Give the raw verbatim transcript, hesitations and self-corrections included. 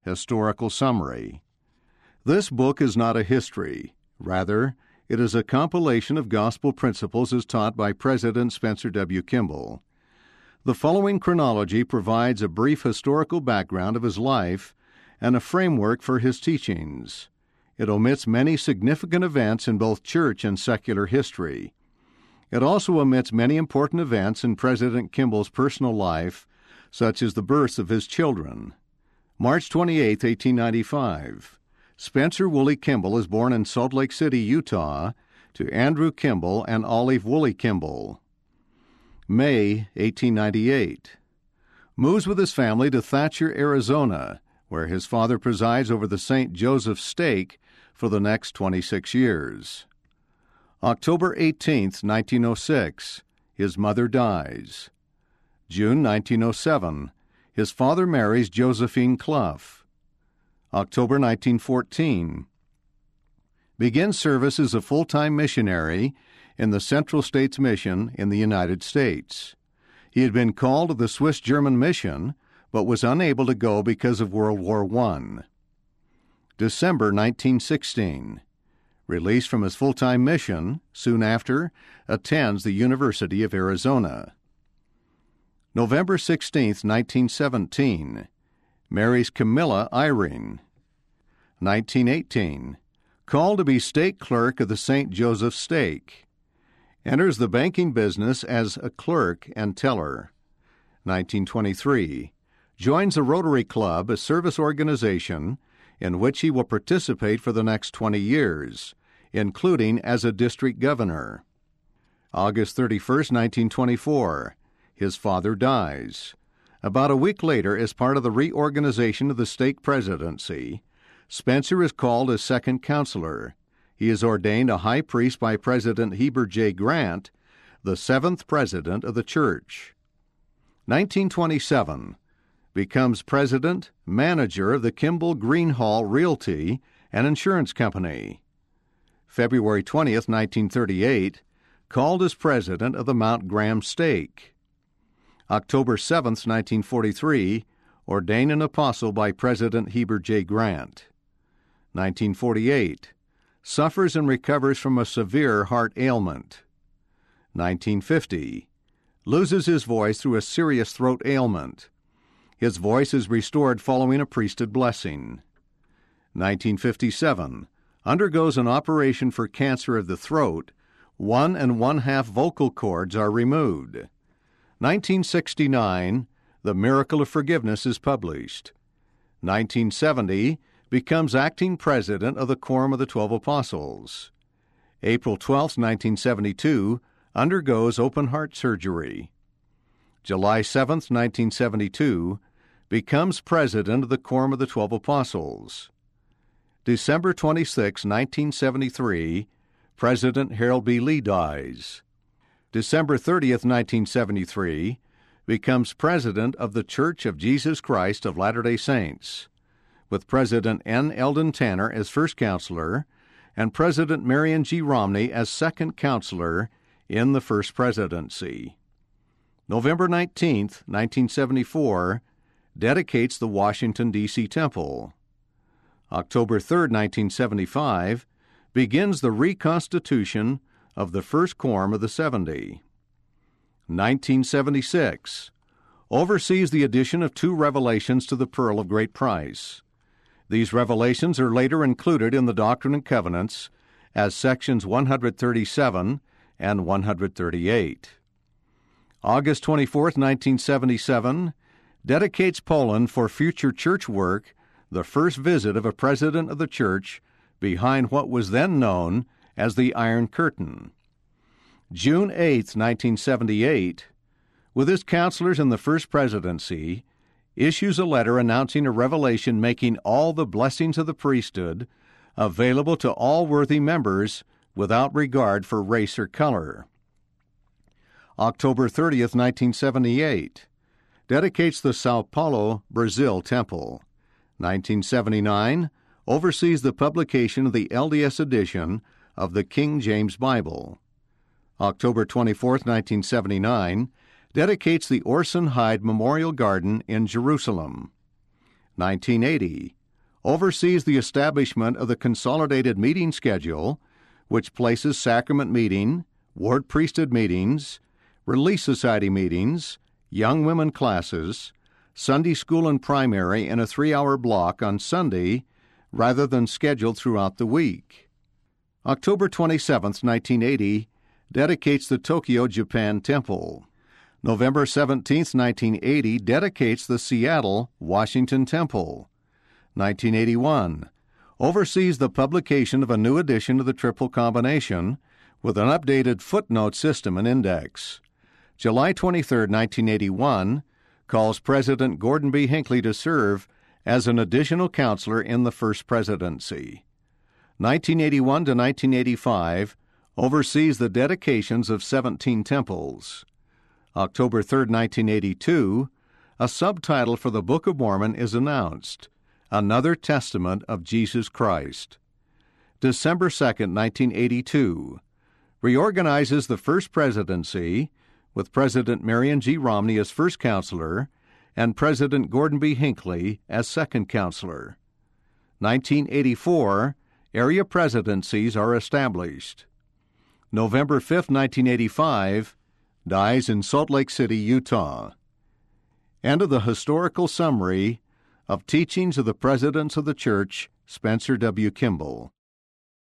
Historical Summary. This book is not a history. Rather, it is a compilation of gospel principles as taught by President Spencer W. Kimball. The following chronology provides a brief historical background of his life and a framework for his teachings. It omits many significant events in both church and secular history. It also omits many important events in President Kimball's personal life, such as the births of his children. March twenty-eighth, eighteen ninety-five. Spencer Woolley Kimball is born in Salt Lake City, Utah, to Andrew Kimball and Olive Woolley Kimball. May eighteen ninety-eight. Moves with his family to Thatcher, Arizona, where his father presides over the Saint Joseph Stake for the next twenty-six years. October eighteenth, nineteen oh six. His mother dies. June nineteen oh seven. His father marries Josephine Clough. October nineteen fourteen. Begins service as a full-time missionary in the Central States Mission in the United States. He had been called to the Swiss-German mission, but was unable to go because of World War One. December nineteen sixteen. Released from his full-time mission, soon after, attends the University of Arizona. November sixteenth, nineteen seventeen. Marries Camilla Irene. nineteen eighteen. Called to be stake clerk of the Saint Joseph Stake. Enters the banking business as a clerk and teller. nineteen twenty-three. Joins the Rotary Club, a service organization in which he will participate for the next twenty years, including as a district governor. August thirty-first, nineteen twenty-four. His father dies. About a week later, as part of the reorganization of the stake presidency, Spencer is called as second counselor. He is ordained a high priest by President Heber J. Grant, the seventh president of the church. nineteen twenty-seven. Becomes president, manager of the Kimball Greenhall Realty and Insurance Company. February twentieth, nineteen thirty-eight. Called as president of the Mount Graham Stake. October seventh, nineteen forty-three. Ordained an apostle by President Heber J. Grant. nineteen forty-eight. Suffers and recovers from a severe heart ailment. nineteen fifty. Loses his voice through a serious throat ailment. His voice is restored following a priesthood blessing. nineteen fifty-seven. Undergoes an operation for cancer of the throat. One and one-half vocal cords are removed. nineteen sixty-nine. The Miracle of Forgiveness is published. nineteen seventy. Becomes acting president of the Quorum of the Twelve Apostles. April twelfth, nineteen seventy-two. Undergoes open-heart surgery. July seventh, nineteen seventy-two. Becomes president of the Quorum of the Twelve Apostles. December twenty-sixth, nineteen seventy-three. President Harold B. Lee dies. December thirtieth, nineteen seventy-three. Becomes president of the Church of Jesus Christ of Latter-day Saints, with President N. Eldon Tanner as first counselor and President Marion G. Romney as second counselor in the first presidency. November nineteenth, nineteen seventy-four, dedicates the Washington, D C Temple. October third, nineteen seventy-five, begins the reconstitution of the First Quorum of the Seventy. nineteen seventy-six, oversees the addition of two revelations to the Pearl of Great Price. These revelations are later included in the Doctrine and Covenants as sections one thirty-seven and one thirty-eight. August twenty-fourth, nineteen seventy-seven, dedicates Poland for future church work, the first visit of a president of the church behind what was then known as the Iron Curtain. June eighth, nineteen seventy-eight, with his counselors in the first presidency, issues a letter announcing a revelation making all the blessings of the priesthood available to all worthy members without regard for race or color. October thirtieth, nineteen seventy-eight, dedicates the Sao Paulo, Brazil Temple. nineteen seventy-nine, oversees the publication of the L D S edition of the King James Bible. October twenty-fourth, nineteen seventy-nine, dedicates the Orson Hyde Memorial Garden in Jerusalem. nineteen eighty, oversees the establishment of the Consolidated Meeting Schedule, which places sacrament meeting, ward priesthood meetings, Relief Society meetings, young women classes, Sunday school and primary in a three-hour block on Sunday rather than scheduled throughout the week. October twenty-seventh, nineteen eighty, dedicates the Tokyo, Japan Temple. November seventeenth, nineteen eighty, dedicates the Seattle, Washington Temple. nineteen eighty-one, oversees the publication of a new edition of the Triple Combination with an updated footnote system and index. July twenty-third, nineteen eighty-one, calls President Gordon B. Hinckley to serve as an additional counselor in the First Presidency. nineteen eighty-one to nineteen eighty-five, oversees the dedications of seventeen temples. October third, nineteen eighty-two, a subtitle for the Book of Mormon is announced, Another Testament of Jesus Christ. December second, nineteen eighty-two, reorganizes the First Presidency with President Marion G. Romney as first counselor and President Gordon B. Hinckley as second counselor. nineteen eighty-four, area presidencies are established. November fifth, nineteen eighty-five, dies in Salt Lake City, Utah. End of the historical summary of Teachings of the Presidents of the Church, Spencer W. Kimball.